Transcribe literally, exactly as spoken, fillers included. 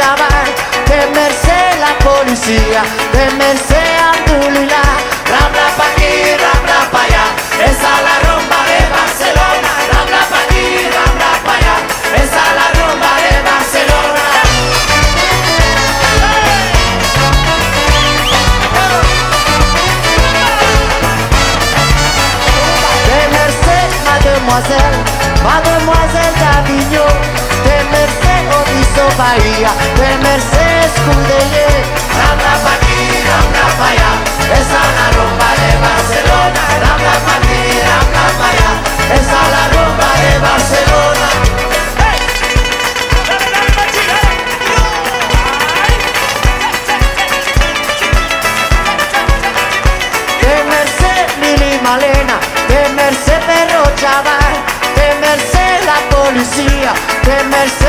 chaval, de merced la policía, de merced Abdulillah. Rambla pa' aquí, rambla pa' allá, esa es la rumba de Barcelona. Rambla pa' aquí, rambla pa' allá, esa es la rumba de Barcelona. De merced, mademoiselle, mademoiselle d'Avignon, de merced Oviso Bahía, de merced Escudellé. Rambla pa' aquí, rambla pa' allá, esa es la rumba de Barcelona. Rambla pa' aquí, rambla pa' allá, esa es la rumba de Barcelona. De merced Lili Malena, de merced Perro Chaval, de merced la policía, de merced